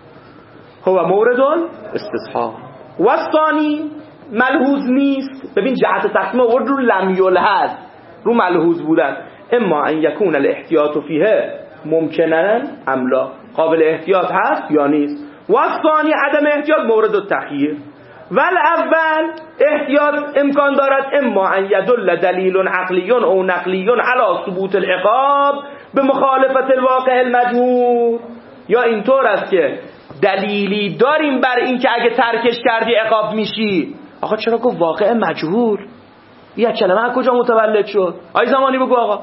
هو مورد استصحاب. و الثانی ملحوظ نیست. ببین جهت تقسیم آورد رو لم یلحظ، رو ملحوظ بودن. اما ان یکون الاحتیاط فیه ممکنن ام لا، قابل احتیاط هست یا نیست. و الثانی عدم احتیاط مورد التخییر. ول اول احتیاط امکان دارد اما ان یدل دلیل عقلی او نقلی علی ثبوت العقاب به مخالفت الواقع المجهول، یا اینطور است که دلیلی داریم بر این که اگه ترکش کردی عقاب میشی. آقا چرا گفت واقع مجهول؟ این کلمه از کجا متولد شد؟ آی زمانی بگو آقا.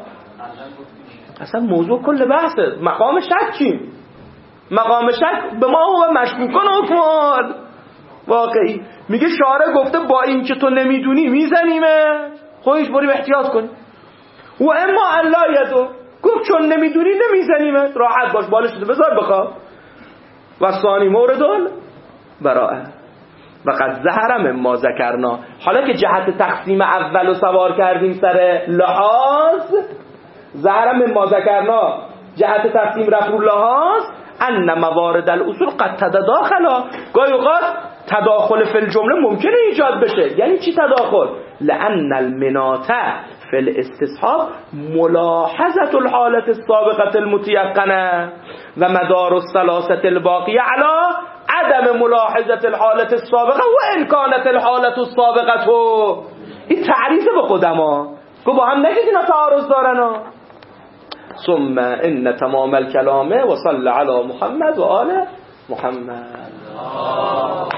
اصلا موضوع کل بحثه مقام شک چیم؟ مقام شک به ما هو مشکوکان حکمال واقعی. میگه شارع گفته با این که تو نمیدونی میزنیمه، خودش بریم احتیاط کن. و اما الله یدو گفت چون نمیدونی نمیزنیمه، راحت باش بالش رو بذار بخواب. و ثانی موردون براءه و قد ظهر مما ذکرنا. حالا که جهت تقسیم اول رو سوار کردیم سر لحاظ، ظهر مما ذکرنا جهت تقسیم رفت رو لحاظ، ان موارد الاصول قد تداخلا، گاهی اوقات تداخل فی الجمله ممکنه ایجاد بشه. یعنی چی تداخل؟ لان المناطه فی الاستصحاب ملاحظه الحالة السابقه المتيقنه و مدار الثلاثه الباقیه علی عدم ملاحظه الحالة السابقه و ان كانت الحالة السابقه. این تعریف به قدما گو با هم نگید اینا تعارض دارن ها. ثم ان تمام الكلام و صلی علی محمد و آل محمد.